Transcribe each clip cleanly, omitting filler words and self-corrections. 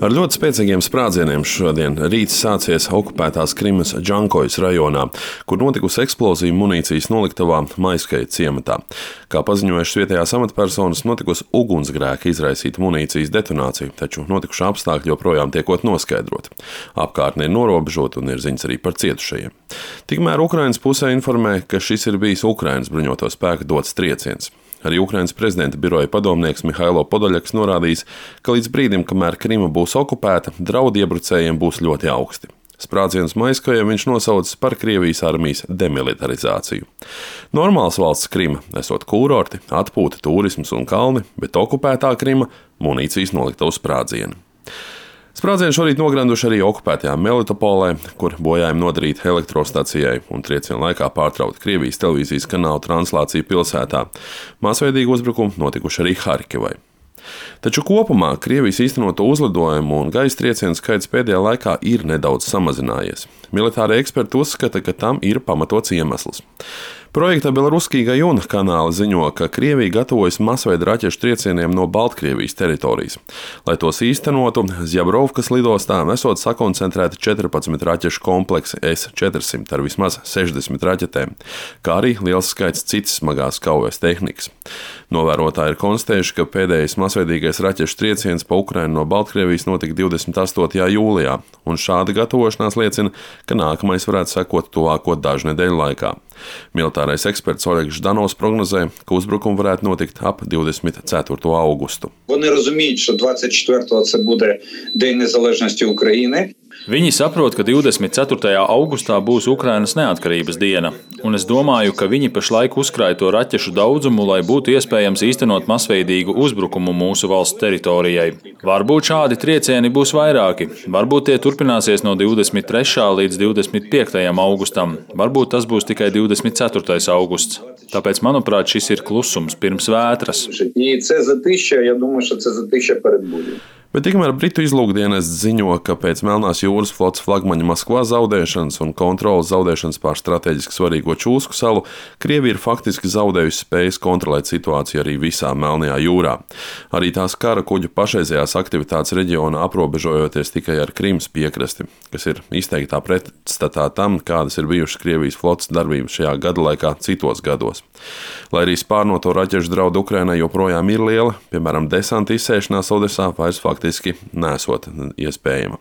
Ar ļoti spēcīgiem sprādzieniem šodien rīts sācies okupētās Krimas Džankojas rajonā, kur notikusi eksplozija munīcijas noliktavā Maiskaja ciematā. Kā paziņojušas vietējās amatpersonas, notikusi ugunsgrēka izraisīta munīcijas detonācija, taču notikušā apstākļi joprojām tiekot noskaidroti. Apkārtne ir norobežota un ir ziņas arī par cietušajiem. Tikmēr Ukrainas pusē informē, ka šis ir bijis Ukrainas bruņoto spēku dots trieciens. Arī Ukrainas prezidenta biroja padomnieks Mihailo Podoļaks norādījis, ka līdz brīdim, kamēr Krima būs okupēta, draudi iebrucējiem būs ļoti augsti. Sprādzienus Maiskajai viņš nosaucis par Krievijas armijas demilitarizāciju. Normāls valsts Krima esot kūrorti, atpūta, turisms un kalni, bet okupētā Krima munīcijas noliktavu sprādzieni. Sprādzieni šorīt nogranduši arī okupētajā Melitopolē, kur bojājumi nodarīti elektrostacijai un trieciena laikā pārtrauta Krievijas televīzijas kanāla translācija pilsētā. Masveidīgi uzbrukumi notikuši arī Harkivai. Taču kopumā Krievijas īstenoto uzlidojumu un gaisa triecienu skaits pēdējā laikā ir nedaudz samazinājies. Militārie eksperti uzskata, ka tam ir pamatots iemesls. Projekta Belarusskij Gajuna kanāli ziņo, ka Krievija gatavojas masveida raķešu triecieniem no Baltkrievijas teritorijas. Lai tos īstenotu, Zjabrovkas lidostā esot sakoncentrēti 14 raķešu kompleksi S-400 ar vismaz 60 raķetēm, kā arī liels skaits citas smagās kaujas tehnikas. Novērotāji ir konstatējuši, ka pēdējais masveidīgais raķešu trieciens pa Ukrainu no Baltkrievijas notika 28. jūlijā, un šāda gatavošanās liecina, ka nākamais varētu sekot tuvāko dažu nedēļu laikā. Militārais eksperts Oļegs Ždanovs prognozē, ka uzbrukumi varētu notikt ap 24. augustu. Вони розуміють, що 24-го це буде День незалежності України. Viņi saprot, ka 24. augustā būs Ukrainas neatkarības diena, un es domāju, ka viņi pašlaik uzkrāj to raķešu daudzumu, lai būtu iespējams īstenot masveidīgu uzbrukumu mūsu valsts teritorijai. Varbūt šādi triecieni būs vairāki, varbūt tie turpināsies no 23. līdz 25. augustam, varbūt tas būs tikai 24. augusts. Tāpēc, manuprāt, šis ir klusums pirms vētras. І це затища, я думаю, що це затища перед бурю. Bet tikmēr Britu izlūkdienests ziņo, ka pēc Melnās jūras flotes flagmaņa Maskvā zaudēšanas un kontrolas zaudēšanas pār strateģiski svarīgo Čūsku salu, Krievija ir faktiski zaudējusi spējas kontrolēt situāciju arī visā Melnajā jūrā. Arī tās kara kuģu pašreizējās aktivitātes reģionā aprobežojoties tikai ar Krimas piekrasti, kas ir izteiktā pretstatā tam, kādas ir bijušas Krievijas flotes darbības šajā gada laikā citos gados. Lai arī spārnoto raķešu draudu Ukrainai joprojām ir liela, piemēram, desanta izsēšanās Odesā vairs faktiski nesot iespējama.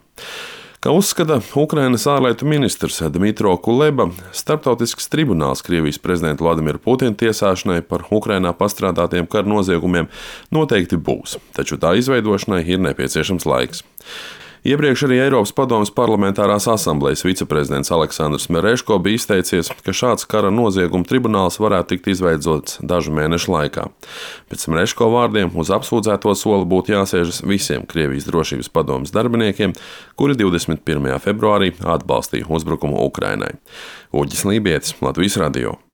Kā uzskata Ukrainas ārlietu ministrs Dmitro Kuleba, starptautisks tribunāls Krievijas prezidenta Vladimira Putina tiesāšanai par Ukrainā pastrādātiem kara noziegumiem noteikti būs, taču tā izveidošanai ir nepieciešams laiks. Iepriekš arī Eiropas padomes parlamentārās asamblejas viceprezidents Aleksandrs Mereško bija izteicies, ka šāds kara nozieguma tribunāls varētu tikt izveidots dažu mēnešu laikā. Pēc Mereško vārdiem uz apsūdzēto soli būtu jāsēžas visiem Krievijas drošības padomes darbiniekiem, kuri 21. februārī atbalstīja uzbrukumu Ukrainai. Uģis Lībietis, Latvijas radio.